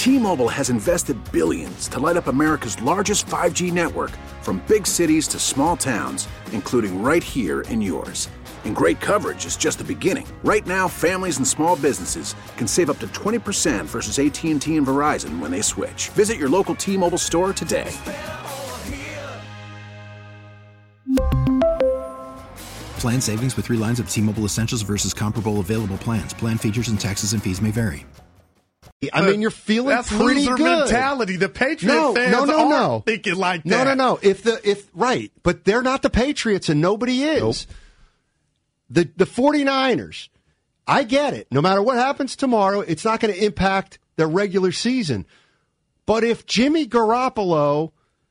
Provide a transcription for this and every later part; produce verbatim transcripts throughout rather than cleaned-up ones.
T-Mobile has invested billions to light up America's largest five G network, from big cities to small towns, including right here in yours. And great coverage is just the beginning. Right now, families and small businesses can save up to twenty percent versus A T and T and Verizon when they switch. Visit your local T-Mobile store today. Plan savings with three lines of T-Mobile Essentials versus comparable available plans. Plan features and taxes and fees may vary. I mean, you're feeling That's pretty loser good. mentality. The Patriot no, fans no, no, aren't no. thinking like that. No, no, no. If the if right, but they're not the Patriots, and nobody is. Nope. The the 49ers, I get it. No matter what happens tomorrow, it's not going to impact the regular season. But if Jimmy Garoppolo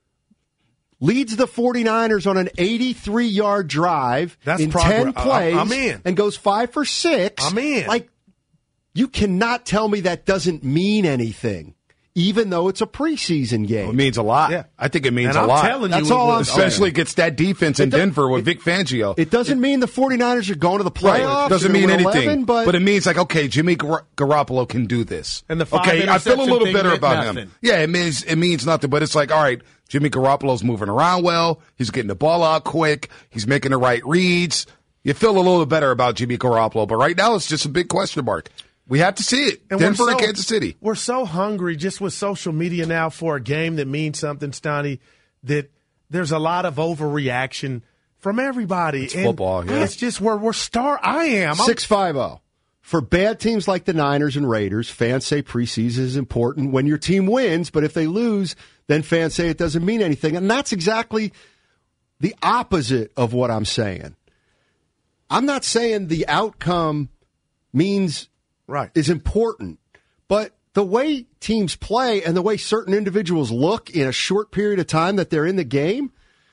leads the 49ers on an eighty-three-yard drive That's in progress. ten plays I'm in. and goes five for six, I'm in. Like, you cannot tell me that doesn't mean anything, even though it's a preseason game. It means a lot. Yeah. I think it means And a I'm lot. telling you That's it all was. I'm saying. Especially against that defense in It does- Denver with it- Vic Fangio. It doesn't mean the 49ers are going to the Right. playoffs. It doesn't or mean win anything. eleven, but, but it means like, okay, Jimmy Gar- Garoppolo can do this. And the five okay, I feel a interception little thing better meant about nothing. him. Yeah, it means it means nothing. But it's like, all right, Jimmy Garoppolo's moving around well. He's getting the ball out quick. He's making the right reads. You feel a little better about Jimmy Garoppolo. But right now, it's just a big question mark. We have to see it. And Denver we're so, and Kansas City. We're so hungry just with social media now for a game that means something, Stoney, that there's a lot of overreaction from everybody. It's and football, yeah. It's just where we're star. I am. I'm- six five zero. For bad teams like the Niners and Raiders, fans say preseason is important when your team wins, but if they lose, then fans say it doesn't mean anything. And that's exactly the opposite of what I'm saying. I'm not saying the outcome means Right. is important, but the way teams play and the way certain individuals look in a short period of time that they're in the game,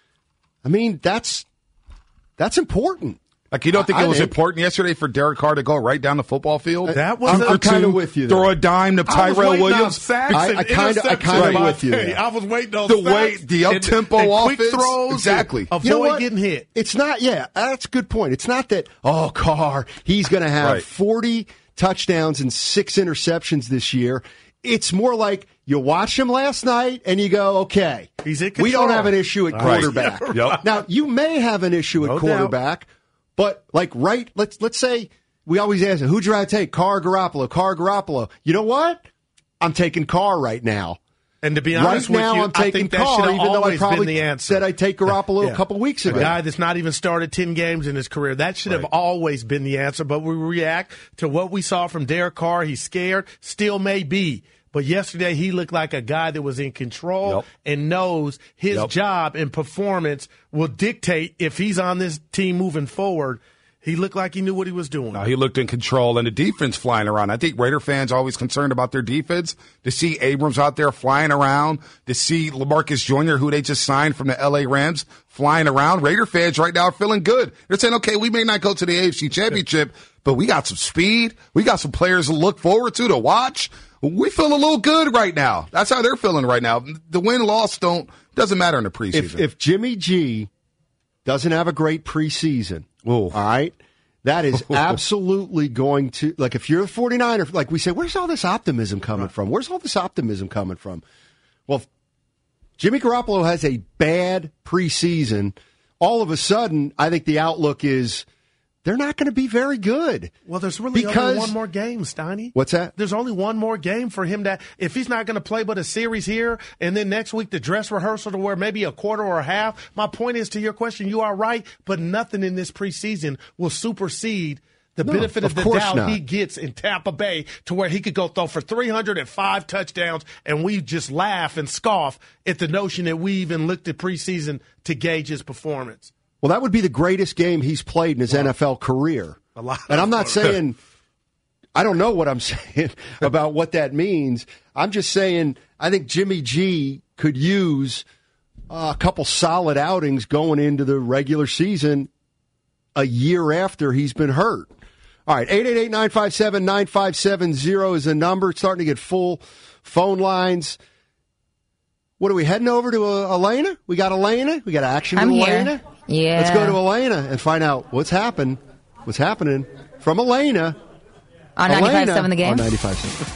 I mean, that's that's important. Like, you don't think I it was think- important yesterday for Derek Carr to go right down the football field? That was I'm, a- I'm kind of with you there. Throw a dime to I was Tyrell waiting on Williams. sacks I- and I kinda- I interceptions. kinda Right. with you there. I was waiting on The sacks way- the and- up-tempo and quick offense. throws. Exactly. and Avoid You know what? getting hit. It's not, yeah, that's a good point. It's not that, oh, Carr, he's going to have Right. forty touchdowns and six interceptions this year. It's more like you watch him last night and you go, okay, He's in we don't control. have an issue at Right. quarterback. Yep. Now, you may have an issue No at quarterback, but like, right, let's let's say we always ask, who'd you rather take, Carr or Garoppolo? Carr or Garoppolo? You know what? I'm taking Carr right now. And to be Right honest with now, you, I'm I taking think that Carr, should have even though I always been probably the answer. said I'd take Garoppolo Yeah. a couple weeks ago. A guy that's not even started ten games in his career. That should have Right. always been the answer. But we react to what we saw from Derek Carr. He's scared, still may be. But yesterday, he looked like a guy that was in control Yep. and knows his Yep. job and performance will dictate if he's on this team moving forward. He looked like he knew what he was doing. No, he looked in control, and the defense flying around. I think Raider fans are always concerned about their defense. To see Abrams out there flying around, to see LaMarcus Junior, who they just signed from the L A Rams, flying around. Raider fans right now are feeling good. They're saying, okay, we may not go to the A F C Championship, but we got some speed. We got some players to look forward to, to watch. We feel a little good right now. That's how they're feeling right now. The win-loss don't doesn't matter in the preseason. If, if Jimmy G doesn't have a great preseason, Ooh. all right, that is absolutely going to, like, if you're a 49er, like we say, where's all this optimism coming from? Where's all this optimism coming from? Well, if Jimmy Garoppolo has a bad preseason, all of a sudden, I think the outlook is they're not going to be very good. Well, there's really Because- only one more game, Steiny. What's that? There's only one more game for him that if he's not going to play but a series here and then next week the dress rehearsal to where maybe a quarter or a half. My point is, to your question, you are right, but nothing in this preseason will supersede the No, benefit of, of the course doubt not. he gets in Tampa Bay to where he could go throw for three hundred five touchdowns, and we just laugh and scoff at the notion that we even looked at preseason to gauge his performance. Well, that would be the greatest game he's played in his N F L career. A lot and of I'm not fun. saying, I don't know what I'm saying about what that means. I'm just saying I think Jimmy G could use uh, a couple solid outings going into the regular season a year after he's been hurt. All right, eight eight eight, nine five seven, nine five seven zero is the number. It's starting to get full phone lines. What are we heading over to uh, Elena? We got Elena? We got action I'm with here. Elena? Yeah. Let's go to Elena and find out what's happened. What's happening from Elena. On Elena, ninety-five point seven The Game? On ninety-five point seven.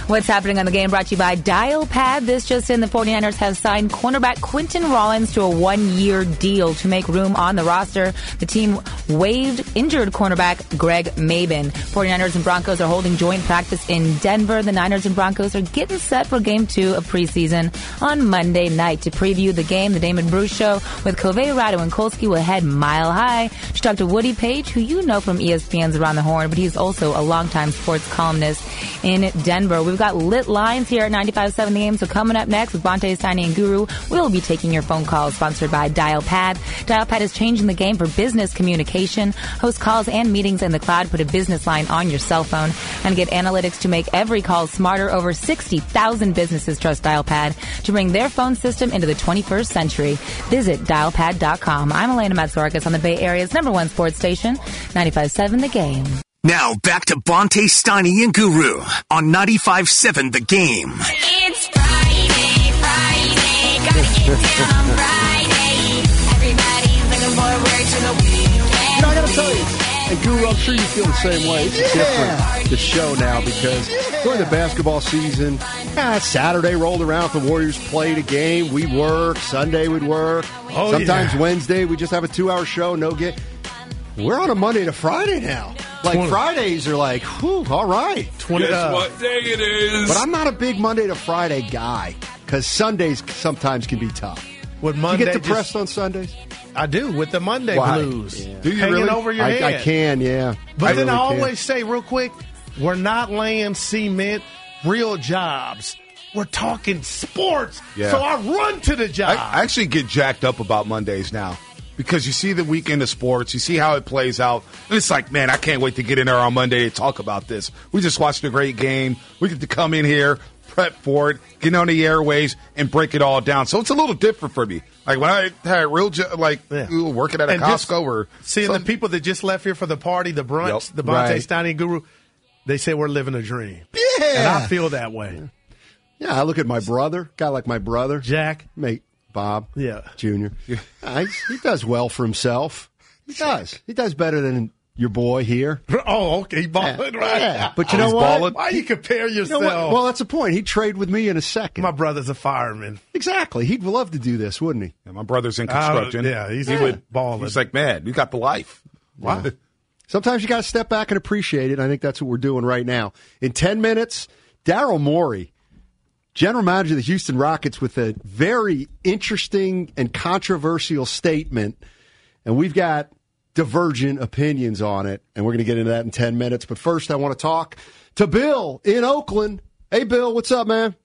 What's happening on the game brought to you by DialPad. This just in, the 49ers have signed cornerback Quentin Rollins to a one-year deal to make room on the roster. The team waived injured cornerback Greg Mabin. 49ers and Broncos are holding joint practice in Denver. The Niners and Broncos are getting set for game two of preseason on Monday night. To preview the game, the Damon Bruce Show with Covey, Rado, and Kolsky will head mile high to talk to Woody Page, who you know from E S P N's Around the Horn, but he's also a longtime sports columnist in Denver. We've got lit lines here at ninety-five point seven The Game, so coming up next with Bonte, Steiny, and Guru, we'll be taking your phone calls, sponsored by DialPad. DialPad is changing the game for business communication. Host calls and meetings in the cloud. Put a business line on your cell phone and get analytics to make every call smarter. Over sixty thousand businesses trust DialPad to bring their phone system into the twenty-first century. Visit dial pad dot com. I'm Elena Matsourakis on the Bay Area's number one sports station, ninety-five point seven The Game. Now back to Bonte, Steiny, and Guru on ninety-five point seven The Game. It's Friday, Friday, gotta get down Friday. Everybody's looking forward to the weekend. You know, I gotta tell you, and Guru, I'm sure you feel the same way. It's yeah. different, the show now, because yeah. during the basketball season, ah, Saturday rolled around, the Warriors played a game, we work, Sunday we'd work, oh, sometimes yeah. Wednesday we just have a two-hour show, no game. We're on a Monday to Friday now. Like, twenty Fridays are like, whew, all right. twenty Guess uh, what day it is. But I'm not a big Monday to Friday guy, because Sundays sometimes can be tough. With Monday, you get depressed just, on Sundays? I do, with the Monday Why? blues. Yeah. Do you Hanging really? over your I, head. I can, yeah. But I then really I always can. say, real quick, we're not laying cement, real jobs. We're talking sports. Yeah. So I run to the job. I, I actually get jacked up about Mondays now. Because you see the weekend of sports, you see how it plays out, and it's like, man, I can't wait to get in there on Monday and talk about this. We just watched a great game. We get to come in here, prep for it, get on the airways, and break it all down. So it's a little different for me. Like when I had real, jo- like yeah. working at a and Costco or seeing something. the people that just left here for the party, the brunch, yep. the Bonte, right. Steiny, and Guru, they say we're living a dream. Yeah, and I feel that way. Yeah, yeah I look at my brother, guy like my brother, Jack, mate. Bob, yeah, Junior, yeah. Uh, he does well for himself. He does. He does better than your boy here. Oh, okay, he balling yeah. right. Yeah. But you oh, know what? Balling. Why you compare yourself? You know well, that's the point. He'd trade with me in a second. My brother's a fireman. Exactly. He'd love to do this, wouldn't he? Yeah, my brother's in construction. Uh, yeah, he's he yeah. would balling. He's like, man, you got the life. Wow. Yeah. Sometimes you got to step back and appreciate it. I think that's what we're doing right now. In ten minutes, Daryl Morey, general manager of the Houston Rockets, with a very interesting and controversial statement, and we've got divergent opinions on it, and we're going to get into that in ten minutes. But first, I want to talk to Bill in Oakland. Hey, Bill, what's up, man?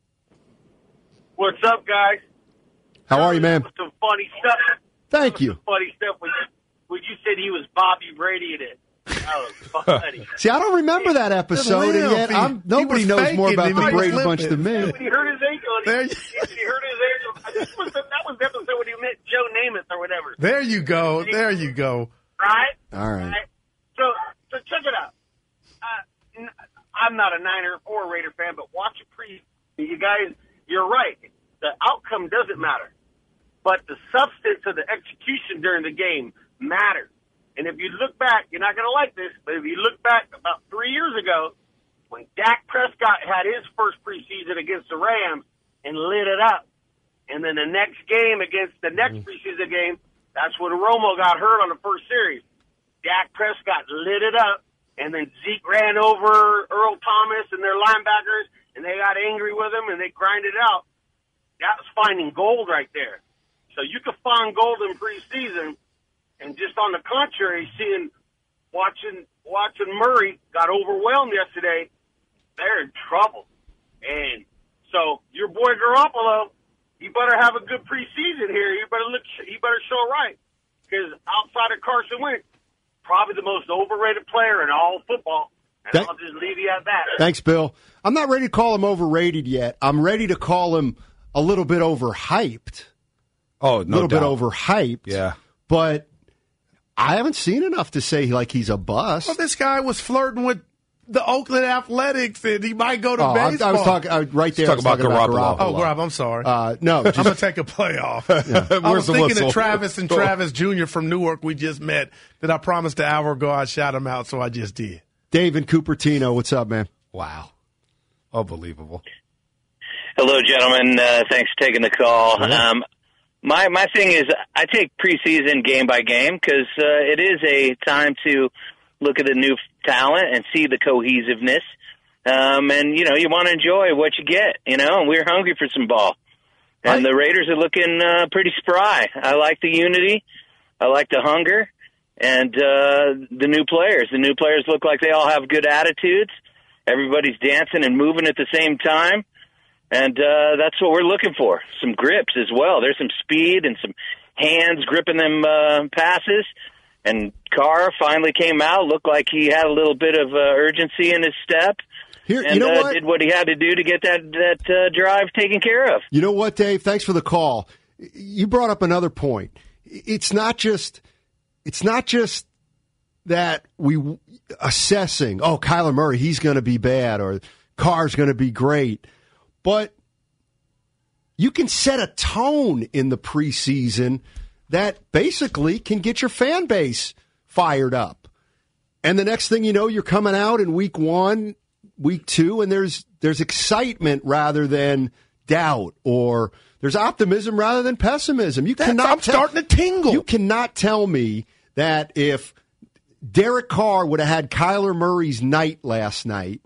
What's up, guys? How are you, man? Some funny stuff. Thank you. Some funny stuff when you, when you said he was Bobby Brady in it. That was funny. See, I don't remember that episode, and yet I'm, nobody knows more about the Brady Bunch than me. When he hurt his ankle, and he, he hurt his ankle. This was the, that was the episode when he met Joe Namath or whatever. There you go. There you go. Right? All right. right? So, so check it out. Uh, I'm not a Niner or a Raider fan, but watch it pre. You guys, you're right. The outcome doesn't matter, but the substance of the execution during the game matters. And if you look back, you're not going to like this, but if you look back about three years ago, when Dak Prescott had his first preseason against the Rams and lit it up, and then the next game against the next preseason game, that's when Romo got hurt on the first series. Dak Prescott lit it up, and then Zeke ran over Earl Thomas and their linebackers, and they got angry with him, and they grinded out. That was finding gold right there. So you could find gold in preseason. And just on the contrary, seeing, watching, watching Murray got overwhelmed yesterday, they're in trouble. And so your boy Garoppolo, you better have a good preseason here. You better look, you better show right. Because outside of Carson Wentz, probably the most overrated player in all football. And Th- I'll just leave you at that. Thanks, Bill. I'm not ready to call him overrated yet. I'm ready to call him a little bit overhyped. Oh, no A little doubt. bit overhyped. Yeah. But I haven't seen enough to say like he's a bust. Well, this guy was flirting with the Oakland Athletics, and he might go to oh, baseball. I, I was talking I, right there. Talking about about Garoppolo. Garoppolo. Oh, Garoppolo, I'm sorry. Uh, no, just, I'm gonna take a play off. Yeah. I was thinking of Travis and Travis Junior from Newark we just met that I promised an hour ago I'd shout him out, so I just did. Dave in Cupertino, what's up, man? Wow. Unbelievable. Hello, gentlemen. Uh, thanks for taking the call. Um, my my thing is, I take preseason game by game because uh, it is a time to look at the new talent and see the cohesiveness. Um, and, you know, you want to enjoy what you get, you know, and we're hungry for some ball. And I, the Raiders are looking uh, pretty spry. I like the unity. I like the hunger. And uh, the new players. The new players look like they all have good attitudes. Everybody's dancing and moving at the same time. And uh, that's what we're looking for. Some grips as well. There's some speed and some hands gripping them uh, passes. And Carr finally came out, looked like he had a little bit of uh, urgency in his step. Here, and you know uh, what? did what he had to do to get that, that uh, drive taken care of. You know what, Dave? Thanks for the call. You brought up another point. It's not just it's not just that we assessing, oh, Kyler Murray, he's going to be bad, or Carr's going to be great. But you can set a tone in the preseason that basically can get your fan base fired up. And the next thing you know, you're coming out in week one, week two, and there's there's excitement rather than doubt, or there's optimism rather than pessimism. You That's, cannot I'm tell, starting to tingle. You cannot tell me that if Derek Carr would have had Kyler Murray's night last night,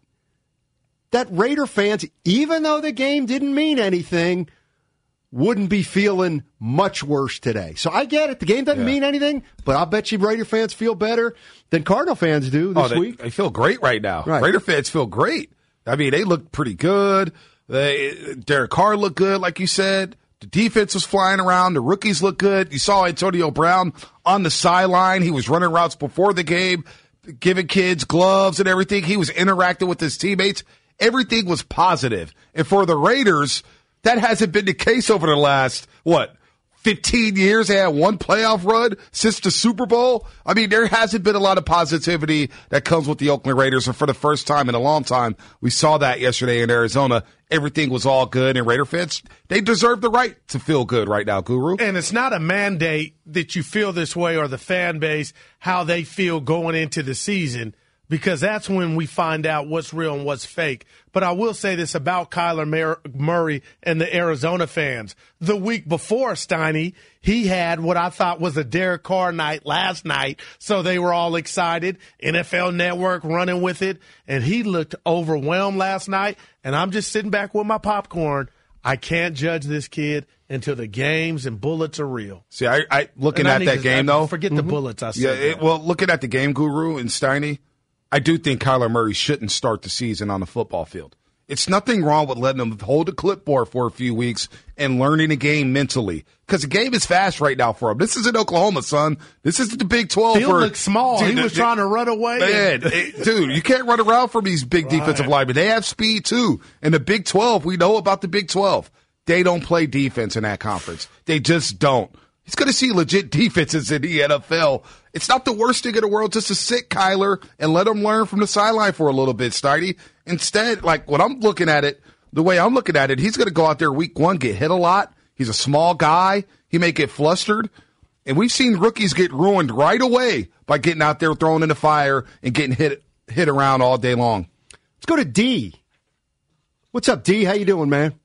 that Raider fans, even though the game didn't mean anything, wouldn't be feeling much worse today. So I get it. The game doesn't Yeah. mean anything, but I'll bet you Raider fans feel better than Cardinal fans do this oh, they, week. They feel great right now. Right. Raider fans feel great. I mean, they look pretty good. They, Derek Carr looked good, like you said. The defense was flying around. The rookies look good. You saw Antonio Brown on the sideline. He was running routes before the game, giving kids gloves and everything. He was interacting with his teammates. Everything was positive. And for the Raiders, that hasn't been the case over the last, what, fifteen years? They had one playoff run since the Super Bowl. I mean, there hasn't been a lot of positivity that comes with the Oakland Raiders. And for the first time in a long time, we saw that yesterday in Arizona. Everything was all good. And Raider fans, they deserve the right to feel good right now, Guru. And it's not a mandate that you feel this way, or the fan base, how they feel going into the season, because that's when we find out what's real and what's fake. But I will say this about Kyler Mur- Murray and the Arizona fans. The week before, Steiny, he had what I thought was a Derek Carr night last night, so they were all excited. N F L Network running with it, and he looked overwhelmed last night, and I'm just sitting back with my popcorn. I can't judge this kid until the games and bullets are real. See, I, I looking And I at need that to- game, I though. Forget mm-hmm. the bullets I said. Yeah, it, well, looking at the game, Guru and Steiny, I do think Kyler Murray shouldn't start the season on the football field. It's nothing wrong with letting him hold a clipboard for a few weeks and learning the game mentally, because the game is fast right now for him. This is in Oklahoma, son. This is the Big twelve. Field for, looks small. Dude, he was the, trying to run away. Man, it, dude, you can't run around from these big Right. defensive linemen. They have speed, too. And the Big twelve, we know about the Big twelve. They don't play defense in that conference. They just don't. He's going to see legit defenses in the N F L. It's not the worst thing in the world just to sit Kyler and let him learn from the sideline for a little bit, Steiny. Instead, like when I'm looking at it, the way I'm looking at it, he's going to go out there week one, get hit a lot. He's a small guy. He may get flustered. And we've seen rookies get ruined right away by getting out there, throwing in the fire, and getting hit hit around all day long. Let's go to D. What's up, D? How you doing, man?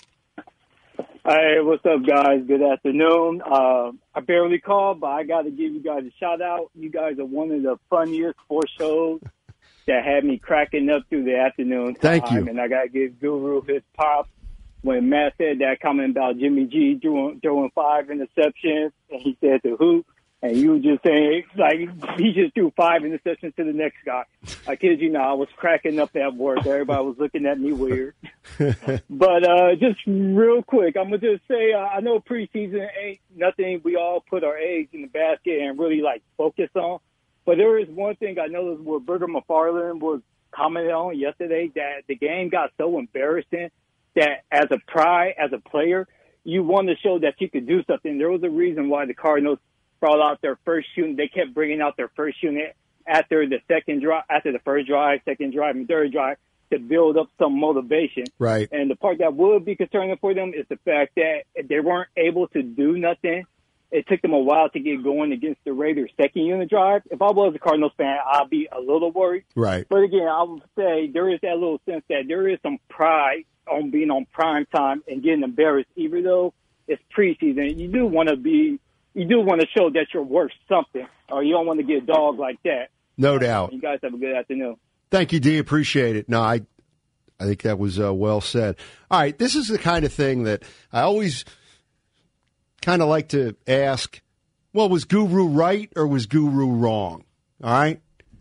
Hey, what's up, guys? Good afternoon. Uh, I barely called, but I got to give you guys a shout out. You guys are one of the funniest sports shows that had me cracking up through the afternoon time. Thank you. And I got to give Guru his props when Matt said that comment about Jimmy G throwing, throwing five interceptions, and he said to who? And you were just saying, like, he just threw five interceptions to the next guy. I kid you not, I was cracking up at work. Everybody was looking at me weird. But uh, just real quick, I'm going to just say, uh, I know preseason ain't nothing we all put our eggs in the basket and really, like, focus on. But there is one thing I noticed what Burger McFarland was commenting on yesterday, that the game got so embarrassing that as a pride, as a player, you want to show that you could do something. There was a reason why the Cardinals brought out their first unit. They kept bringing out their first unit after the second drive, after the first drive, second drive, and third drive to build up some motivation. Right. And the part that would be concerning for them is the fact that they weren't able to do nothing it took them a while to get going against the Raiders' second unit drive. If I was a Cardinals fan, I'd be a little worried. Right. But again, I would say there is that little sense that there is some pride on being on prime time and getting embarrassed, even though it's preseason. You do want to be, you do want to show that you're worth something, or you don't want to get a dog like that. No doubt. You guys have a good afternoon. Thank you, D. Appreciate it. No, I, I think that was uh, well said. All right, this is the kind of thing that I always kind of like to ask. Well, was Guru right or was Guru wrong? All right.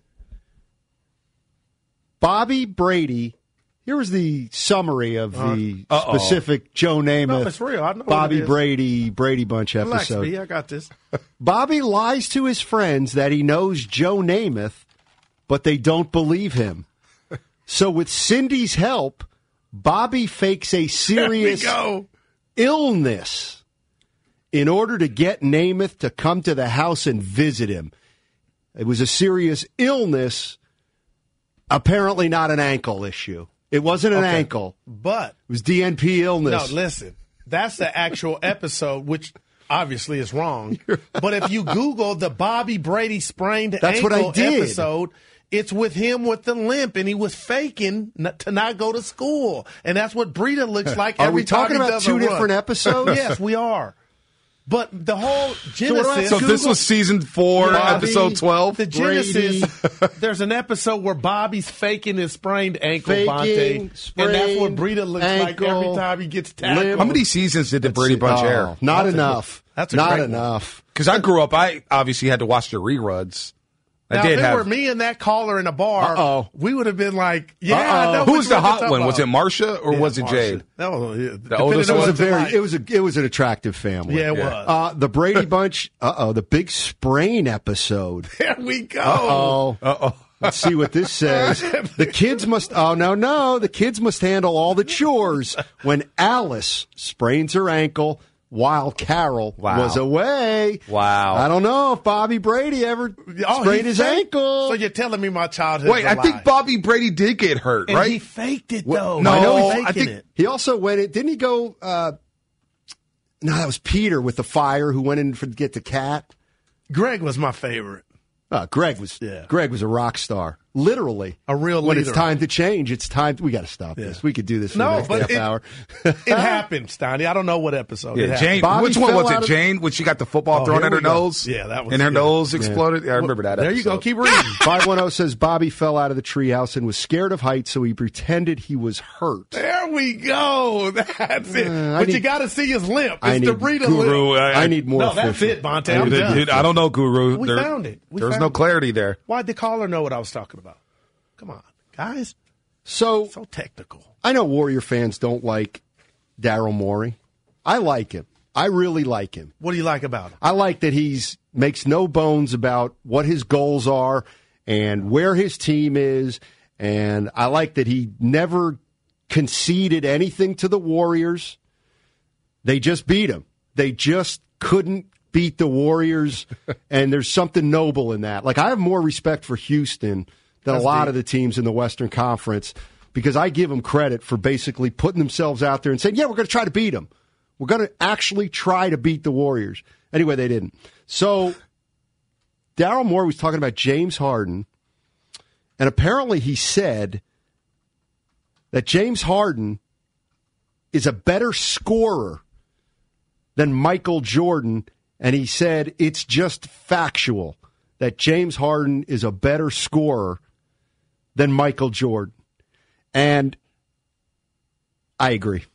Bobby Brady. Here was the summary of the Uh-oh. specific Joe Namath, No, it's real. I know what Bobby it is. Brady, Brady Bunch Relax, episode. B. I got this. Bobby lies to his friends that he knows Joe Namath, but they don't believe him. So with Cindy's help, Bobby fakes a serious go. illness in order to get Namath to come to the house and visit him. It was a serious illness, apparently not an ankle issue. It wasn't an Okay. ankle. But It was D N P illness. no, listen. That's the actual episode, which obviously is wrong. But if you Google the Bobby Brady sprained That's ankle what I did. episode, it's with him with the limp, and he was faking not, to not go to school. And that's what Breida looks like Are every we talking time he about does two a run. different episodes? Yes, we are. But the whole Genesis. So this was season four, Bobby, episode twelve. The Genesis. There's an episode where Bobby's faking his sprained ankle, Faking, Bonte, and that's what sprained Breida looks like every ankle, time he gets tackled. limp. How many seasons did the Brady Bunch Oh, air? Not That's a- enough. that's a not great one. enough. Because I grew up, I obviously had to watch the reruns. I Now, did if it have. were me and that caller in a bar, Uh-oh. we would have been like, "Yeah, I Uh-oh. know Who which was the you're hot talking one? Was it about." Marcia or Yeah, was it Marcia. Jade? That was, yeah, The oldest It depending on was a what you very. like. It was a. It was an attractive family. Yeah, it Yeah. was. Uh, the Brady Bunch. Uh oh. The big sprain episode. There we go. Uh oh. Uh oh. Let's see what this says. The kids must. Oh no, no. The kids must handle all the chores when Alice sprains her ankle while Carol Wow. was away. Wow. I don't know if Bobby Brady ever Oh, sprained he his faked- ankle. So you're telling me my childhood? Wait, is I a think lie. Bobby Brady did get hurt, and right? he faked it What- though. no, I know I he's faking think- it. He also went in. Didn't he go? Uh, no, that was Peter with the fire who went in for to get the cat. Greg was my favorite. Uh, Greg was. Yeah. Greg was a rock star. Literally, A real When leader. it's time to change, it's time. We got to stop Yeah. this. We could do this for No, the next but half it- hour. It happened, Steiny. I don't know what episode. it Yeah, happened. Jane. Bobby Which one fell was out it? of- Jane, when she got the football Oh, thrown here at her we go. nose? Yeah, that was And her good. nose exploded? Yeah, I remember that There you go. episode. Keep reading. five one zero says Bobby fell out of the treehouse and was scared of heights, so he pretended he was hurt. There we go. That's it. Uh, I but you need- got to see his limp. It's I the need Breida Guru, limp. I- I need more. No, that's official. it, Bonte. I I'm need- done. Dude, I don't know, Guru. We There- found it. We there was found no it. clarity there. Why'd the caller know what I was talking about? Come on, guys. So So technical. I know Warrior fans don't like Daryl Morey. I like him. I really like him. What do you like about him? I like that he's makes no bones about what his goals are and where his team is, and I like that he never conceded anything to the Warriors. They just beat him. They just couldn't beat the Warriors, and there's something noble in that. Like, I have more respect for Houston than That's a lot deep. of the teams in the Western Conference because I give them credit for basically putting themselves out there and saying, yeah, we're going to try to beat them. We're going to actually try to beat the Warriors. Anyway, they didn't. So Daryl Morey was talking about James Harden, and apparently he said that James Harden is a better scorer than Michael Jordan, and he said it's just factual that James Harden is a better scorer than Michael Jordan. And I agree.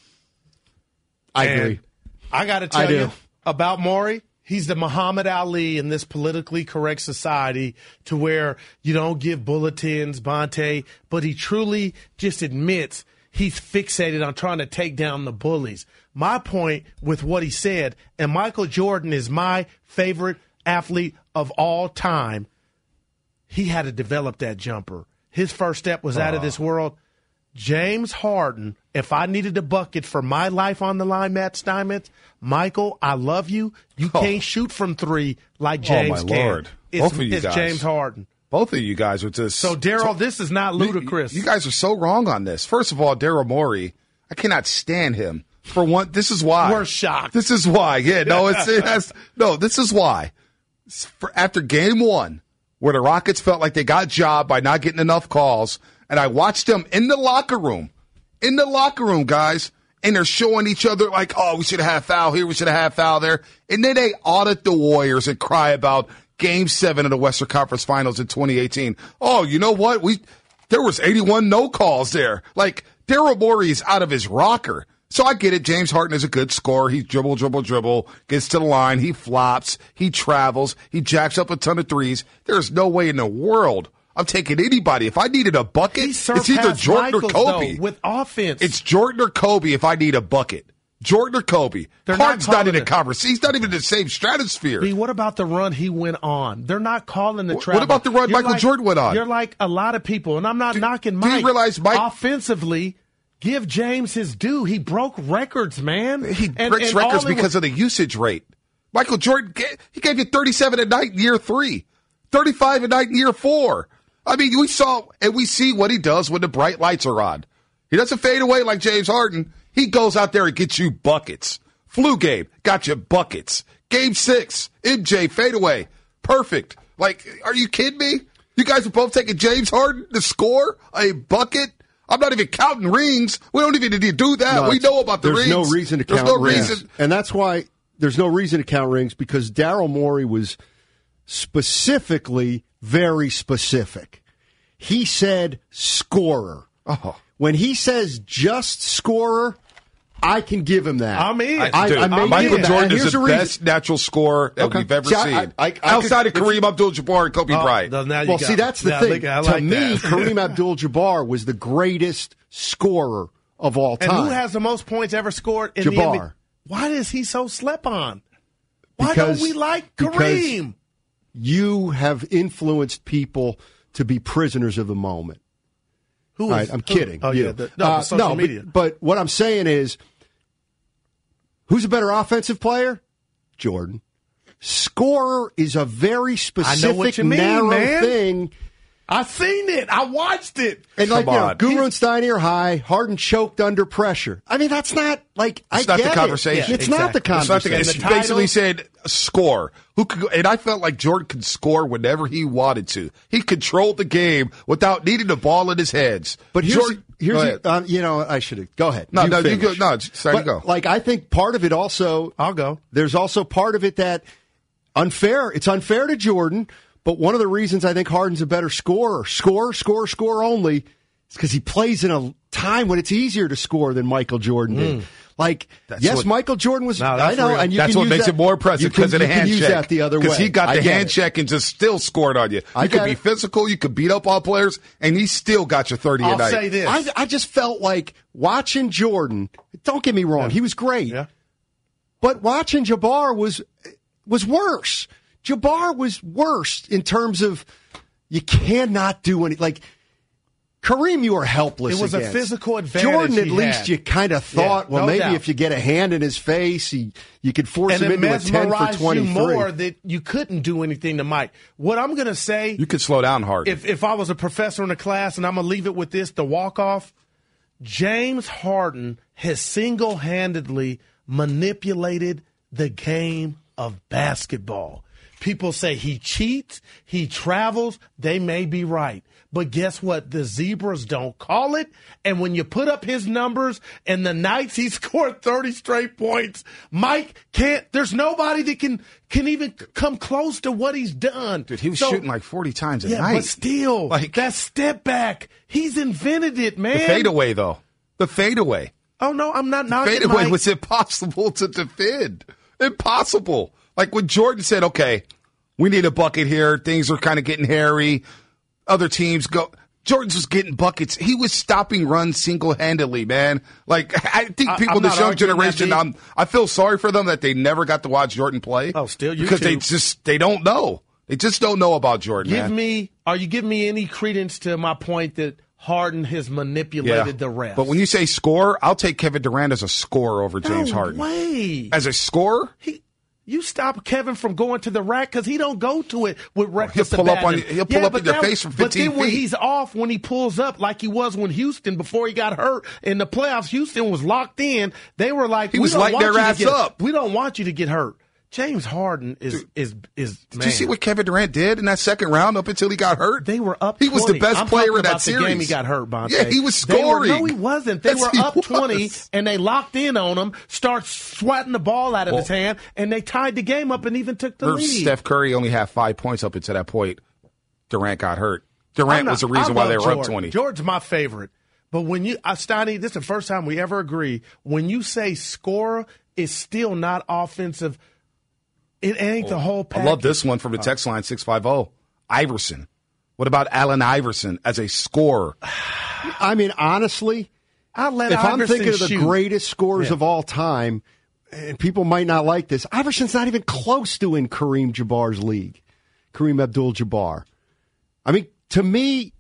I And agree. I got to I tell do. you about Maury. He's the Muhammad Ali in this politically correct society to where you don't give bulletins, Bonte, but he truly just admits he's fixated on trying to take down the bullies. My point with what he said, and Michael Jordan is my favorite athlete of all time, he had to develop that jumper. His first step was out of this world. James Harden, if I needed a bucket for my life on the line, Matt Steinmetz, Michael, I love you. You Oh. can't shoot from three like Oh, James my can. Lord. It's, Both of you it's guys. James Harden. Both of you guys were just So, Daryl, this is not ludicrous. You, you guys are so wrong on this. First of all, Daryl Morey, I cannot stand him. For one, this is why. We're shocked. This is why. Yeah, no, it's, it has, no, this is why. For, after game one, where the Rockets felt like they got jobbed by not getting enough calls, and I watched them in the locker room, in the locker room, guys, and they're showing each other like, oh, we should have had a foul here, we should have had a foul there. And then they audit the Warriors and cry about game seven of the Western Conference Finals in twenty eighteen. Oh, you know what? We There was eighty-one no calls there. Like, Daryl Morey is out of his rocker. So I get it. James Harden is a good scorer. He dribble, dribble, dribble, gets to the line. He flops. He travels. He jacks up a ton of threes. There's no way in the world I'm taking anybody. If I needed a bucket, it's either Jordan Michaels, or Kobe. Though, with offense. It's Jordan or Kobe if I need a bucket. Jordan or Kobe. They're Harden's not not in a it. conversation. He's not even in the same stratosphere. B, what about the run he went on? They're not calling the What travel. about the run You're Michael like, Jordan went on? You're like a lot of people, and I'm not Do- knocking do you Mike. realize Mike- Offensively, give James his due. He broke records, man. He And- breaks and records all it because was- of the usage rate. Michael Jordan, ga- he gave you thirty-seven a night in year three, thirty-five a night in year four. I mean, we saw and we see what he does when the bright lights are on. He doesn't fade away like James Harden. He goes out there and gets you buckets. Flu game, got you buckets. Game six, M J, fade away. Perfect. Like, are you kidding me? You guys are both taking James Harden to score a bucket? I'm not even counting rings. We don't even need to do that. No, we know about the there's rings. no reason to There's count no rings. reason. And that's why there's no reason to count rings, because Daryl Morey was specifically very specific. He said scorer. Oh. When he says just scorer, I can give him that. I'm in. I, Dude, I may Michael give him that. Jordan And is here's the reason. best natural scorer that Okay. we've ever See, I- seen. I- I- I Outside could- of Kareem Abdul-Jabbar and Kobe Oh, Bryant. now you Well, got see, it. that's the Now, thing. look, I to like me, that. Kareem Abdul-Jabbar was the greatest scorer of all And time. who has the most points ever scored in the N B A? Jabbar. Why is he so slept on? Why Because- don't we like because Kareem? You have influenced people to be prisoners of the moment. Who All right, is- I'm who- kidding. Oh, you. yeah. The, no, Uh, the social no, media. But, but what I'm saying is, who's a better offensive player? Jordan. Scorer is a very specific, what you mean, narrow man. thing. I seen it. I watched it. And like, Come you know, on. Guru and Steinier high, Harden choked under pressure. I mean, that's not like I It's not the get it. conversation. It's not the It's not conversation. the, it's And the basically titles- said score. Who could, go- and I felt like Jordan could score whenever he wanted to. He controlled the game without needing the ball in his hands. But here's, Jordan, here's go ahead. um, you know, I should have. Go ahead. No, You no, you finish. go. No, it's time to But, go. Like, I think part of it also, I'll go. there's also part of it that unfair. It's unfair to Jordan, but one of the reasons I think Harden's a better scorer, score, score, score only, is because he plays in a time when it's easier to score than Michael Jordan did. Like, That's yes, what- Michael Jordan was. No, I that's know, real. and you That's can what use makes that- it more impressive you can- because of the you can hand use check. that the other way. Because he got I the get hand it. check and just still scored on you. I You could get be it. physical, you could beat up all players, and he still got you thirty a I'll night. say this. I, I just felt like watching Jordan. Don't get me wrong, he was great. Yeah. But watching Jabbar was was worse. Jabbar was worse in terms of you cannot do any. Like Kareem, you were helpless. It was a against. physical advantage Jordan, at he least had. you kind of thought, Yeah, well, no maybe doubt. if you get a hand in his face, he, you could force And him it into a ten for mesmerized you twenty-three. more that you couldn't do anything to Mike. What I'm going to say, You could slow down hard. if if I was a professor in a class, and I'm going to leave it with this, the walk-off, James Harden has single-handedly manipulated the game of basketball. People say he cheats, he travels, they may be right. But guess what? The Zebras don't call it. And when you put up his numbers and the nights he scored thirty straight points, Mike can't, there's nobody that can can even come close to what he's done. Dude, he was So- shooting like forty times a yeah, night. but still, Like- that step back, he's invented it, man. The fadeaway, though. The fadeaway. Oh, no, I'm not knocking Fadeaway Mike. was impossible to defend. Impossible. Like when Jordan said, okay, we need a bucket here. Things are kind of getting hairy. Other teams go. Jordan's was getting buckets. He was stopping runs single-handedly, man. Like, I think I- people I'm in this not young arguing that, generation, D. I'm, I feel sorry for them that they never got to watch Jordan play. Oh, still Because they YouTube. just, they don't know. They just don't know about Jordan, Give man. me, are you giving me any credence to my point that Harden has manipulated the refs? But when you say score, I'll take Kevin Durant as a scorer over James no Harden. way. As a scorer? He, You stop Kevin from going to the rack because he don't go to it with reckless He'll pull up on abandon. you- he'll pull yeah, up but in your that- face from But fifteen then when feet. he's off, when he pulls up like he was when Houston before he got hurt in the playoffs, Houston was locked in. They were like, He we was don't lighting want their you to ass get, up. We don't want you to get hurt. James Harden is is is. Did man. you see what Kevin Durant did in that second round up until he got hurt? They were up He was the twenty. best I'm player talking in that about series. The game he got hurt, Bonte. Yeah, he was They were- scoring. no, he wasn't. They Yes, were he up was. twenty, and they locked in on him, start swatting the ball out of Well, his hand, and they tied the game up and even took the Remember, lead. Steph Curry only had five points up until that point. Durant got hurt. I'm Durant not- was the reason I why they love were up Jordan. twenty. Jordan's my favorite. But when you, uh, Steiny, this is the first time we ever agree. When you say scorer, it's still not offensive. It ain't the whole I package. love this one from the text line six five zero. Iverson. What about Allen Iverson as a scorer? I mean, honestly, I let if I'm Iverson thinking of the shoot. greatest scorers Yeah. of all time, and people might not like this, Iverson's not even close to in Kareem Jabbar's league. Kareem Abdul-Jabbar. I mean, to me,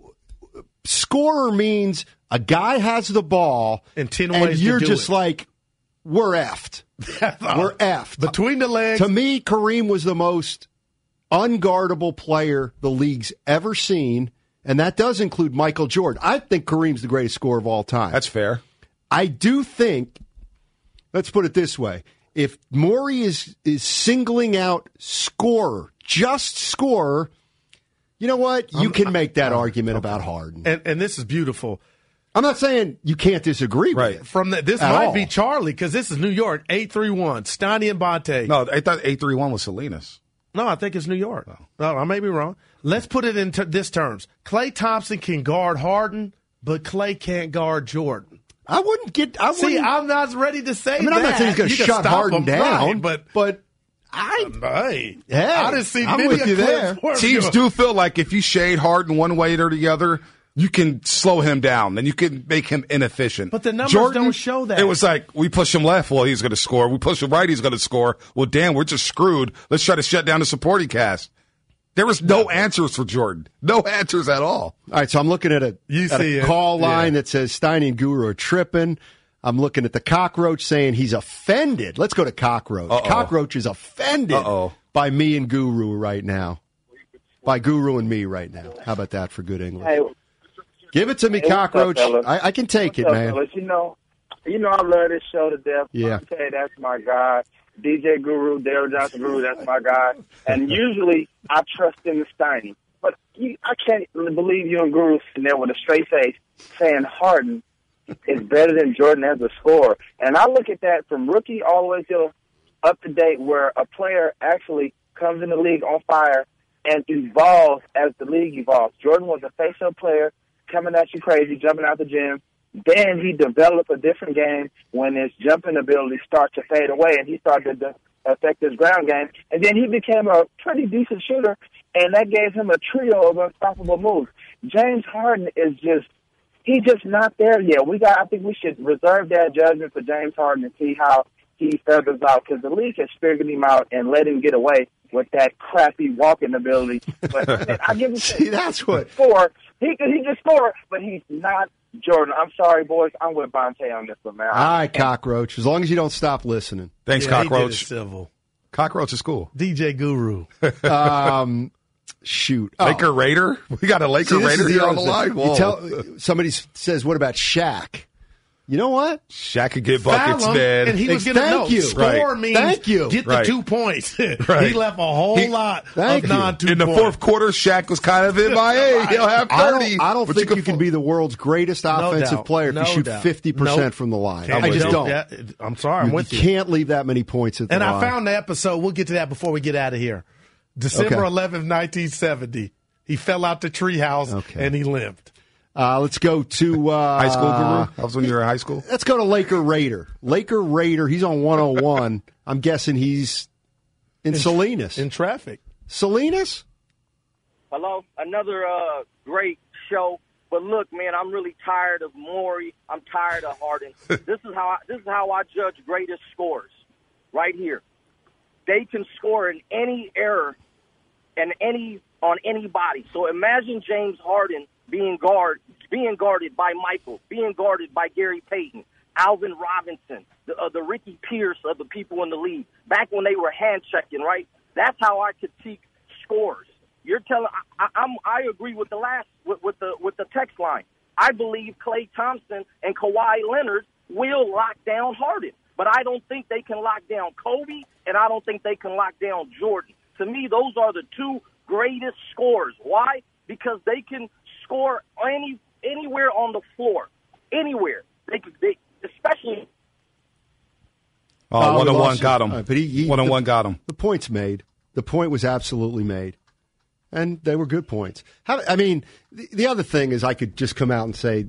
scorer means a guy has the ball, And ten and ways to you're do just it. like, we're effed. We're effed. Between the legs. To me, Kareem was the most unguardable player the league's ever seen, and that does include Michael Jordan. I think Kareem's the greatest scorer of all time. That's fair. I do think, let's put it this way, if Morey is, is singling out scorer, just scorer, you know what? You I'm- can make that I'm- argument about Harden. and, and this is beautiful. I'm not saying you can't disagree with it. From the, this At might all. be Charlie because this is New York. Eight three one. Steiny and Bonte. No, I thought eight three one was Salinas. No, I think it's New York. No, I may be wrong. Let's put it in t- this terms. Klay Thompson can guard Harden, but Klay can't guard Jordan. I wouldn't get. I See, wouldn't, I'm not ready to say I mean, that. I'm not saying he's going to You can shut stop Harden him, down, right, but but I, hey, hey, I didn't see I'm many with you clips there. where Teams you- do feel like if you shade Harden one way or the other, you can slow him down and you can make him inefficient. But the numbers Jordan, don't show that. It was like, we push him left, well, he's going to score. We push him right, he's going to score. Well, damn, we're just screwed. Let's try to shut down the supporting cast. There was no answers for Jordan. No answers at all. All right, so I'm looking at a, You at see a it. call line Yeah. that says Steiny and Guru are tripping. I'm looking at the Cockroach saying he's offended. Let's go to Cockroach. Uh-oh. Cockroach is offended Uh-oh. by me and Guru right now. By Guru and me right now. How about that for good English? Hey, Give it to me, Hey, what's up, Cockroach. fellas? I, I can take what's it, up, man. fellas? You know, you know, I love this show to death. Yeah. Okay, that's my guy. D J Guru, Daryl Johnson Guru, that's my guy. And usually I trust in the Steiny. But you, I can't believe you and Guru sitting there with a straight face saying Harden is better than Jordan as a scorer. And I look at that from rookie all the way till up to date, where a player actually comes in the league on fire and evolves as the league evolves. Jordan was a face-up player coming at you crazy, jumping out the gym. Then he developed a different game when his jumping ability started to fade away, and he started to affect his ground game. And then he became a pretty decent shooter, and that gave him a trio of unstoppable moves. James Harden is just he's just not there yet. We got. I think we should reserve that judgment for James Harden and see how he feathers out, because the league has figured him out and let him get away with that crappy walking ability. But I give him See, that's what. score. He can he can score, but he's not Jordan. I'm sorry, boys. I'm with Bonte on this one, man. All right, Cockroach. As long as you don't stop listening. Thanks, Yeah, he did it Cockroach. civil. Cockroach is cool. D J Guru. Um, shoot. Oh. Laker Raider? We got a Laker See, this is Raider the here on other the thing. line. You tell, somebody s- says, what about Shaq? You know what? Shaq could get buckets, Foul him, man. and he was Thank going to know. you. Score Right. means Thank you. get the Right. two points. Right. He left a whole He- lot Thank of you. non-two In the points. fourth quarter, Shaq was kind of M I A. He'll have I thirty. don't, I don't but think you, can can fo- be the world's greatest No offensive doubt. player if No you shoot doubt. fifty percent Nope. from the line. Can't I you just don't. Yeah, I'm sorry. I'm You with you. can't leave that many points at the And line. I found the episode. We'll get to that before we get out of here. December Okay. eleventh, nineteen seventy. He fell out the treehouse Okay. and he limped. Uh, let's go to uh, high school guru. That was when you were in high school. Let's go to Laker Raider. Laker Raider. He's on one oh one. I'm guessing he's in, Salinas. In traffic. Salinas? Hello, another uh, great show. But look, man, I'm really tired of Morey. I'm tired of Harden. this is how I, this is how I judge greatest scores. Right here, they can score in any era and any on anybody. So imagine James Harden being guard being guarded by Michael, being guarded by Gary Payton. Alvin Robinson, the, uh, the Ricky Pierce of the people in the league, back when they were hand checking, right? That's how I critique scores. You're telling I, I, I'm I agree with the last with, with the with the text line. I believe Klay Thompson and Kawhi Leonard will lock down Harden, but I don't think they can lock down Kobe, and I don't think they can lock down Jordan. To me, those are the two greatest scorers. Why? Because they can score any anywhere on the floor, anywhere. They could, they especially. Oh, Oh, one we on one lost got you. him. All right, but he, he, one on the- one got him. The point's made. The point was absolutely made. And they were good points. How, I mean, the, the other thing is I could just come out and say,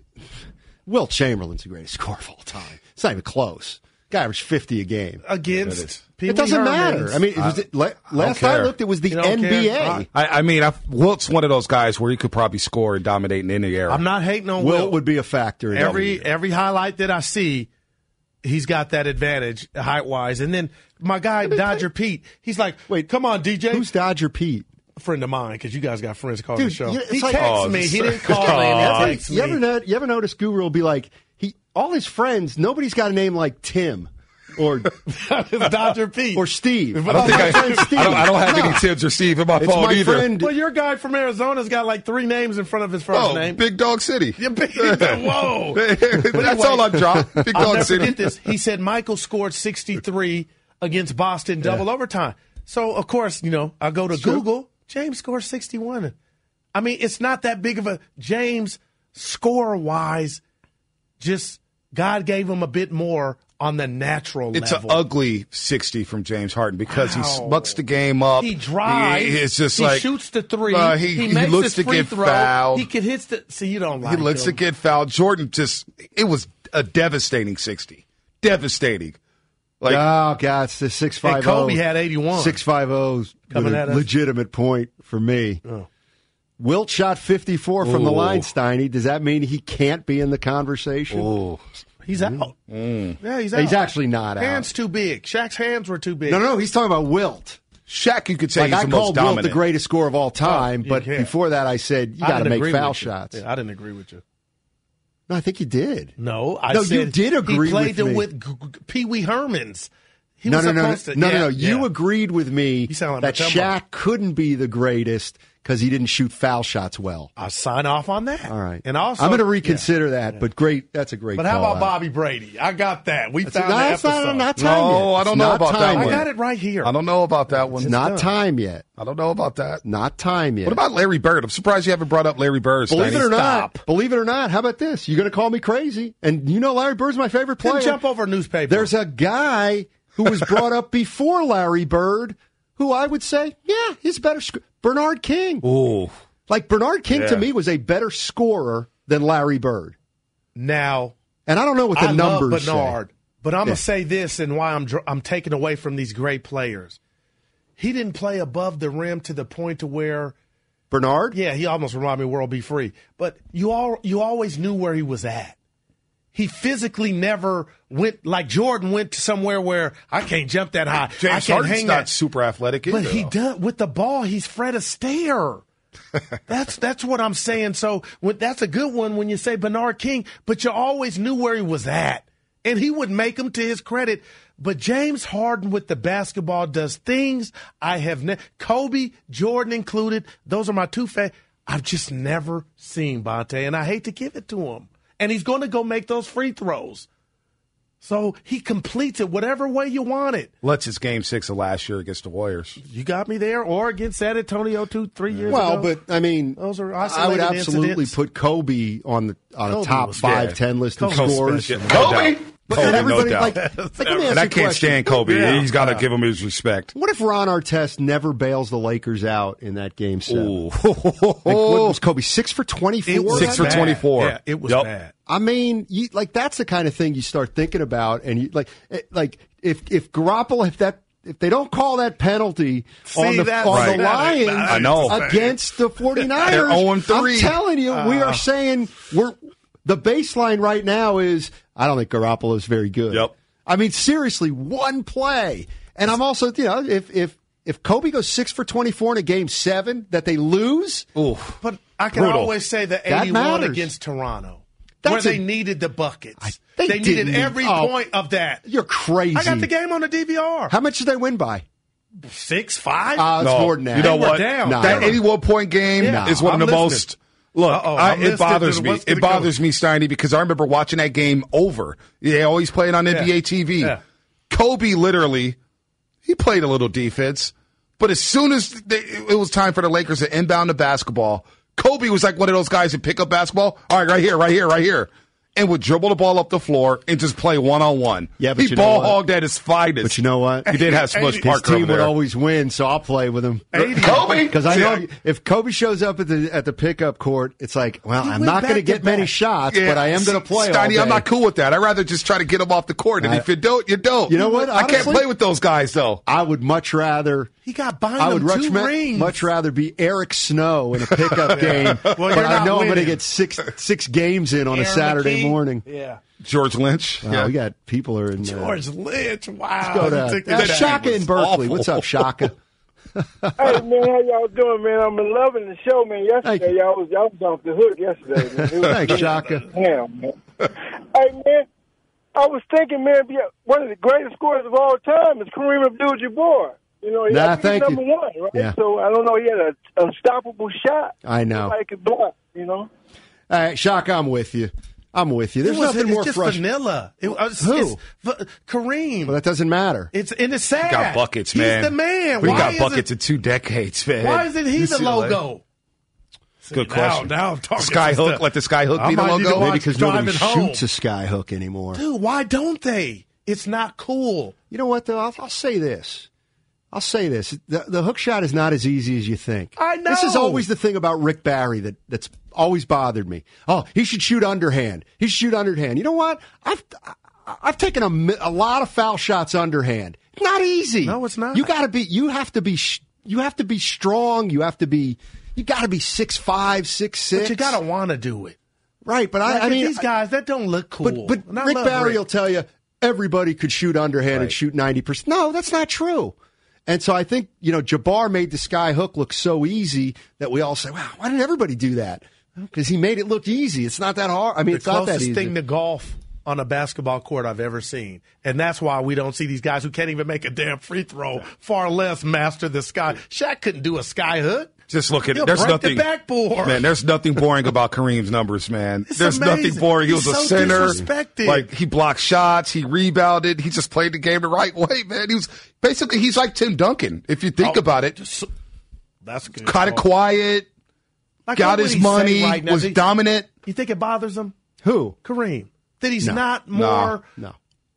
Wilt Chamberlain's the greatest scorer of all time. It's not even close. Guy averaged fifty a game. Against Pee It doesn't Wee matter. Herman's. I mean, it was, I- la- I don't last I care. looked, it was the You don't N B A. care? I, I mean, I, Wilt's one of those guys where he could probably score and dominate in any era. I'm not hating on Wilt Wilt. would be a factor. In Every W. every highlight that I see, he's got that advantage height wise. And then my guy Dodger Pete, he's like, "Wait, come on, D J." Who's Dodger Pete? A friend of mine, because you guys got friends calling Dude, the show. you- it's He like- texts Oh, me. He this- didn't call Oh, me. He it's like- texts you ever me. know, you ever notice Guru will be like, he all his friends, nobody's got a name like Tim or Dodger Pete or Steve. I don't think I, My friend Steve. I don't, I don't have No. any Tibbs or Steve in my It's phone my either. friend. Well, your guy from Arizona's got like three names in front of his first Oh, name. Big Dog City. Yeah, big, whoa. That's anyway, all I dropped. Big I'll Dog never City. forget this. He said Michael scored sixty-three against Boston double overtime. So, of course, you know, I go to Sure. Google. James scored sixty-one. I mean, it's not that big of a James score-wise. Just God gave him a bit more on the natural It's level. an ugly sixty from James Harden because he Wow. smucks the game up. He drives. He, it's just he like shoots the three. Uh, he, he, he makes looks his to free get throw. fouled. He can hit the. See, you don't like He looks him. to get fouled. Jordan just it was a devastating sixty. Devastating. Like oh God, it's the six five zero. Kobe had eighty-one. Six five zero Coming a at us. legitimate point for me. Oh. Wilt shot fifty four from the Ooh. line. Steiny. Does that mean he can't be in the conversation? oh. He's out. Mm. Yeah, he's out. He's actually not out. Hands too big. Shaq's hands were too big. No, no, he's talking about Wilt. Shaq, you could say Like he's I the most called Wilt dominant. the greatest scorer of all time, Oh, you but can't. before that I said you I got to didn't make agree foul with you. shots. Yeah, I didn't agree with you. No, I think you did. No, I No, said you did agree he played with me. with G- G- Pee Wee Herman's. He no, was no, no, no, supposed to. no, yeah, no, no. You yeah. agreed with me You sound like that Matumbo. Shaq couldn't be the greatest because he didn't shoot foul shots well. I sign off on that. All right. And also, I'm going to reconsider yeah. that, but great. That's a great But how call about out. Bobby Brady? I got that. We That's, found no, the that's episode. not, not time No, yet. I don't It's know not about that time I one. yet. got it right here. I don't know about that one. It's not done. time yet. I don't know about that. Not time yet. What about Larry Bird? I'm surprised you haven't brought up Larry Bird. Believe Steiny. it or Stop. not, believe it or not, how about this? You're going to call me crazy, and you know Larry Bird's my favorite player. Didn't jump over a newspaper. There's a guy who was brought up before Larry Bird, who I would say, yeah, he's a better. Sc- Bernard King. Ooh. Like Bernard King Yeah. to me was a better scorer than Larry Bird, now. and I don't know what the I numbers love say. Bernard, but I'm Yeah. gonna say this, and why I'm dr- I'm taking away from these great players. He didn't play above the rim to the point to where, Bernard, yeah, he almost reminded me of World Be Free. But you all you always knew where he was at. He physically never went like Jordan went to somewhere where I can't jump that high. I James can't Harden's hang not that. super athletic either. But he though. does with the ball. He's Fred Astaire. that's that's what I'm saying. So when, that's a good one when you say Bernard King. But you always knew where he was at, and he would make them to his credit. But James Harden with the basketball does things I have never. Kobe, Jordan included. Those are my two fa- I've just never seen Bonte, and I hate to give it to him. And he's going to go make those free throws. So he completes it whatever way you want it. Let's his game six of last year against the Warriors. You got me there, or against San Antonio two, three years well, ago. but I mean, Those are I isolated would absolutely incidents. put Kobe on the on a Kobe top was- five, yeah. ten list of Kobe's scores. special. Kobe! But Kobe, and everybody, no like, doubt. like, let me ask And you I a can't question. stand Kobe. Yeah. He's got to give him his respect. What if Ron Artest never bails the Lakers out in that game seven? Ooh. Like, what was Kobe six for twenty It four? was Six for bad. twenty-four. Yeah, it was Yep. bad. I mean, you, like that's the kind of thing you start thinking about, and you like, eh, like if if Garoppolo, if that if they don't call that penalty See, on the that's- on Right. the Lions I know. against the 49ers, They're oh and three. I'm telling you, we Uh. are saying we're the baseline right now is I don't think Garoppolo is very good. Yep. I mean, seriously, one play, and I'm also you know if if. If Kobe goes six for twenty-four in a game seven that they lose, Ooh. But I can Brutal. always say the That eighty-one matters. against Toronto. where That's a- they needed the buckets. they They, didn't needed need- every oh, point of that. You're crazy. I got the game on the D V R. How much did they win by? Six, five? Uh, it's No, more than that. you know They were what? down. No. That eighty-one point game Yeah. is one I'm of the listening. most. Look, Uh-oh, I, I'm it listening bothers to me. what's It gonna bothers go. me, Steiny, because I remember watching that game over. They always play it on N B A Yeah. T V. Yeah. Kobe literally, he played a little defense, but as soon as they, it was time for the Lakers to inbound the basketball, Kobe was like one of those guys who pick up basketball. All right, right here, right here, right here. And would dribble the ball up the floor and just play one-on-one. Yeah, but he you know ball what? hogged at his finest. But you know what? He did have Smush His Parker team over would there. always win, so I'll play with him. eighty. Kobe! Because I See, know if Kobe shows up at the at the pickup court, it's like, well, He I'm went not going to back get to many back. shots, Yeah, but I am going to play all Steiny, day. I'm not cool with that. I'd rather just try to get him off the court. And I- if you don't, you don't. You know what? I can't Honestly, play with those guys, though. I would much rather. He got behind I would them much, two ma- rings. much rather be Eric Snow in a pickup game, Well, but you're I not know I'm going to winning. get six six games in on a Aaron Saturday McKee. morning. Yeah. George Lynch. Wow, we got people are in. Uh, George Lynch. Wow. let's go to Took uh, that Shaka in Berkeley. awful. What's up, Shaka? Hey man, how y'all doing, man? I'm loving the show, man. Thank Yesterday, you. y'all was y'all was off the hook yesterday, man. It was Thanks, Shaka. Damn, man. Hey man, I was thinking, man, be one of the greatest scorers of all time is Kareem Abdul-Jabbar. You know, he Nah, I think thank he's you. number one, right? Yeah. So I don't know, he had an unstoppable shot. I know. Nobody could block, you know. All right, Shaka, I'm with you. I'm with you. There's It was- nothing it's more just frustrating. vanilla. It was, Who? It's, v- Kareem. Well, that doesn't matter. It's and it's sad. We got buckets, He's man. the man. We Why got is buckets it, in two decades, man. Why isn't he U the C L A. logo? Good Now- question. now I'm talking Sky some hook. stuff. Let the sky hook I be the might need to logo. watch Maybe because nobody Driving Home. shoots a sky hook anymore. Dude, why don't they? It's not cool. You know what, though? I'll, I'll say this. I'll say this. The, the hook shot is not as easy as you think. I know. This is always the thing about Rick Barry that, that's always bothered me. Oh, he should shoot underhand. He should shoot underhand. You know what? I've I- I've taken a, mi- a lot of foul shots underhand. It's not easy. No, it's not. You got to be. You have to be. sh- You have to be strong. You have to be. You got to be six five, six six. But you got to want to do it. right. But I, Like, I mean, these guys, that don't look cool. but but And I Rick love Barry Rick. will tell you everybody could shoot underhand and Right. shoot ninety percent. No, that's not true. And so I think, you know, Jabbar made the sky hook look so easy that we all say, wow, why didn't everybody do that? Because he made it look easy. It's not that hard. I mean, the it's not that closest easy. thing to golf on a basketball court I've ever seen. And that's why we don't see these guys who can't even make a damn free throw, far less master the sky. Shaq couldn't do a sky hook. Just look at He'll it. There's break nothing, the backboard. man. There's nothing boring about Kareem's numbers, man. It's there's amazing. nothing boring. He He's was a so center. disrespected. Like he blocked shots, he rebounded, he just played the game the right way, man. He was basically he's like Tim Duncan if you think Oh, about it. Just- that's good. Kind of call. quiet, Like, got what would his he say money, right now? was He- dominant. You think it bothers him? Who? Kareem. That he's No. not No. more. No.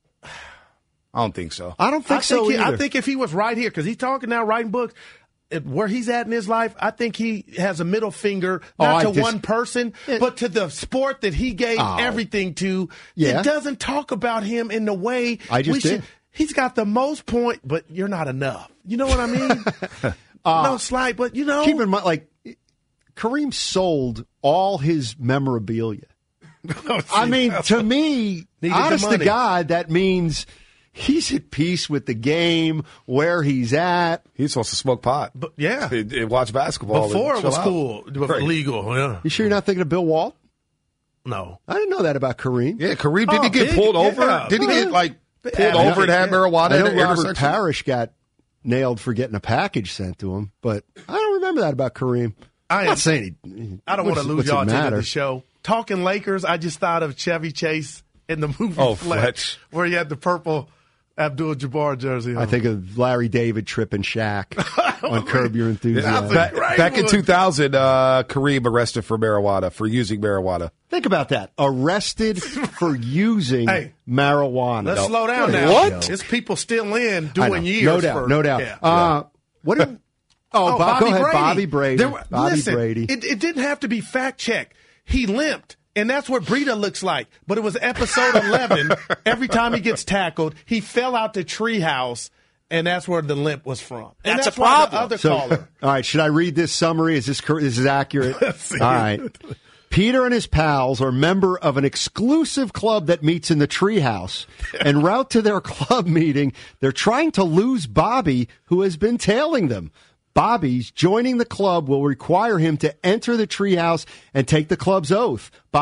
I don't think so. I don't think, I so think, he, either. I think if he was right here, because he's talking now, writing books, at where he's at in his life, I think he has a middle finger, Oh, not I to dis- one person, It- but to the sport that he gave Oh. everything to. Yeah. It doesn't talk about him in the way I just we should. did. He's got the most point, but you're not enough. You know what I mean? Uh, no slight, but you know. Keep in mind, like, Kareem sold all his memorabilia. I mean, to me, Needed the honest to money. God, that means he's at peace with the game, where he's at. He's supposed to smoke pot. But, yeah. And, and watch basketball. Before and it was chill out. cool, it was Right. legal. Yeah. You sure you're not thinking of Bill Walt? No. I didn't know that about Kareem. Yeah, Kareem, did Oh, he get big- pulled over? yeah. Did he get, like, But- pulled yeah, over and had yeah. marijuana I at know an Robert intersection? Parrish got nailed for getting a package sent to him, but I don't remember that about Kareem. I I'm am- not saying he. I don't want to what's- lose what's it y'all to matter? the show. Talking Lakers, I just thought of Chevy Chase in the movie Oh, Fletch, Fletch. where he had the purple Abdul-Jabbar jersey on. I think of Larry David tripping Shaq on Curb Your Enthusiasm. Ba- Great back in one. two thousand, uh, Kareem arrested for marijuana, for using marijuana. Think about that. Arrested for using Hey, marijuana. Let's slow down now. What? There's people still in I know. doing years. No doubt. for- no doubt. Yeah. Uh, what did, oh, Oh, Bob, go ahead. Brady. Bobby Brady. There were- Bobby listen, Brady. It, it didn't have to be fact checked. He limped. And that's what Breida looks like. But it was episode eleven. Every time he gets tackled, he fell out the treehouse, and that's where the limp was from. And That's that's, a why problem. the other So, caller. all right, should I read this summary? Is this cor- is this accurate? Let's All see. right. Peter and his pals are member of an exclusive club that meets in the treehouse. En route to their club meeting, they're trying to lose Bobby, who has been tailing them. Bobby's joining the club will require him to enter the treehouse and take the club's oath. Bobby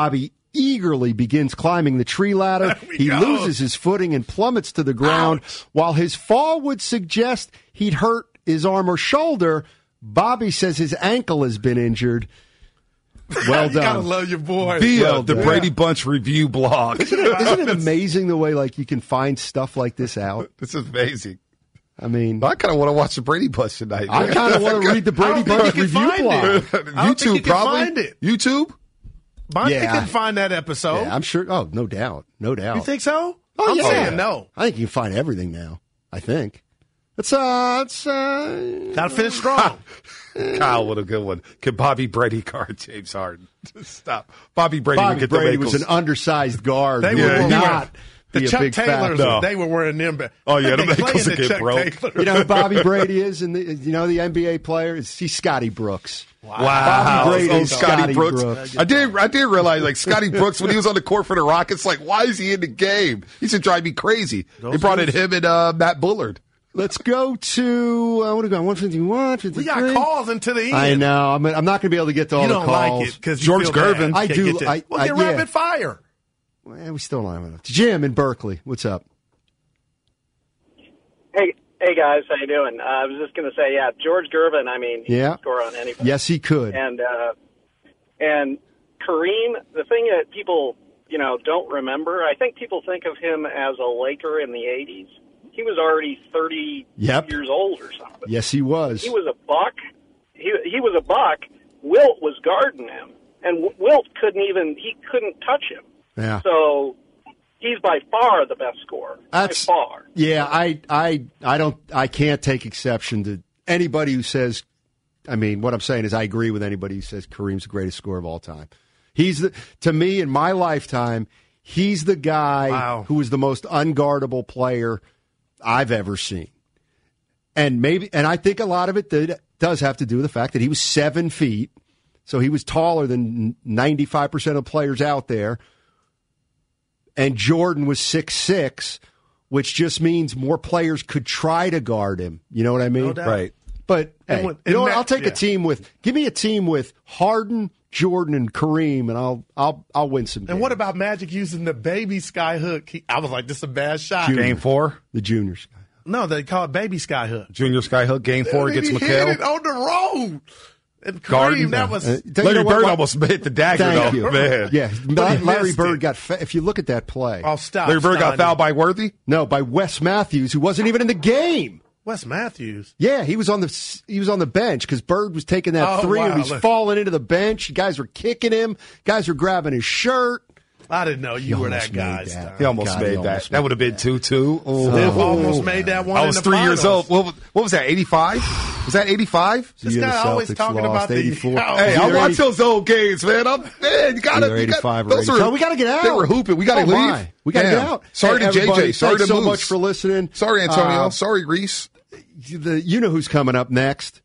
eagerly begins climbing the tree ladder. He go. loses his footing and plummets to the ground. Ouch. While his fall would suggest he'd hurt his arm or shoulder, Bobby says his ankle has been injured. Well You gotta done. love your boy. Via Well the done. Brady Bunch review blog. Isn't it, isn't it amazing the way like you can find stuff like this out? This is amazing. I mean, I kind of want to watch the Brady Bunch tonight. I man. kind of want to read the Brady I don't think Bunch you can review find blog. it. I don't think YouTube, you can probably. find it. YouTube? Bonte Yeah. can find that episode. Yeah, I'm sure. Oh, no doubt. No doubt. You think so? Oh, I'm yeah. saying no. I think you can find everything now. I think. It's, uh, it's, uh. Gotta finish strong. Kyle, what a good one. Can Bobby Brady guard James Harden? Stop. Bobby Brady would Bobby get Brady the was wrinkles. an undersized guard. They He were would wearing- not The be a Chuck big Taylors, factor. No. they were wearing them. Oh, yeah, They them play ankles in would the get Chuck broke. Taylors. You know who Bobby Brady is? And you know the N B A player? Is He's Scotty Brooks. Wow. Bobby Brady oh, and Scotty Scotty Brooks. Brooks. I did I did realize, like, Scotty Brooks, when he was on the court for the Rockets, like, why is he in the game? He should drive me crazy. They brought in him and uh, Matt Bullard. Let's go to, uh, what do we got? one fifty-one, We got calls into the end. I know. I'm, I'm not going to be able to get to all You the don't calls. like it because George Gervin. I do. I, Well, I, get yeah. rapid fire. Well, we still don't have enough. Jim in Berkeley, what's up? Hey, hey guys, how you doing? Uh, I was just going to say, yeah, George Gervin. I mean, he Yeah. can score on anybody. Yes, he could. And uh, and Kareem, the thing that people you know don't remember, I think people think of him as a Laker in the eighties. He was already thirty Yep. years old or something. Yes, he was. He was a buck. He he was a buck. Wilt was guarding him, and W- Wilt couldn't even he couldn't touch him. Yeah. So he's by far the best scorer. That's by far. Yeah, I, I, I don't, I can't take exception to anybody who says. I mean, what I'm saying is, I agree with anybody who says Kareem's the greatest scorer of all time. He's the, to me, in my lifetime, he's the guy Wow. who is the most unguardable player I've ever seen. And maybe, and I think a lot of it did, does have to do with the fact that he was seven feet, so he was taller than ninety-five percent of players out there. And Jordan was six six, which just means more players could try to guard him. You know what I mean? No doubt. Right. But And hey, when- you know and what? that- I'll take yeah. a team with. Give me a team with Harden, Jordan, and Kareem, and I'll I'll I'll win some. And what about Magic using the baby sky hook? He, I was like, this is a bad shot. Junior. Game four. The juniors? No, they call it baby sky hook. Junior Skyhook, game four And against he hit McHale. it on the road. And Kareem, Garden. that was. Uh, you know Larry what- Bird what- almost hit the dagger, Thank though. you. Man. Yeah, But he Larry missed Bird it. got. Fa- if you look at that play, Oh, stop. Larry Bird got Steiny. fouled by Worthy. no, by Wes Matthews, who wasn't even in the game. Wes Matthews. Yeah, he was on the he was on the bench because Bird was taking that Oh, three. wow. And he's falling into the bench. Guys were kicking him. Guys were grabbing his shirt. I didn't know you He were that almost guy. made that. He almost God, he made that. almost That made would have been two two. Oh. Steph almost made that one. I in was the three years finals. old. What, was- what was that, eighty-five? Was that eighty-five? This The guy always Celtics talking lost about the- eighty-four. Oh, Hey, Either I watch eighty- those old games, man. I'm man. You gotta. Either You got, eighty-five or those eighty. were, So we gotta get out. They were hooping. We gotta Oh, leave. my. We gotta Damn. get out. Sorry Hey, to J J. everybody, Sorry thanks to so Moose. much for listening. Sorry, Antonio. Uh, Sorry, Reese. the, you know who's coming up next.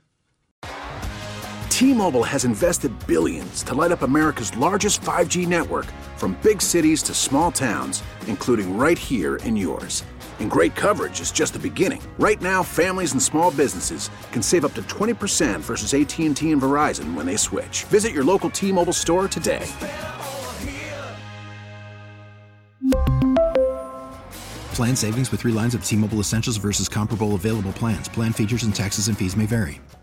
T-Mobile has invested billions to light up America's largest five G network, from big cities to small towns, including right here in yours. And great coverage is just the beginning. Right now, families and small businesses can save up to twenty percent versus A T and T and Verizon when they switch. Visit your local T-Mobile store today. Plan savings with three lines of T-Mobile Essentials versus comparable available plans. Plan features and taxes and fees may vary.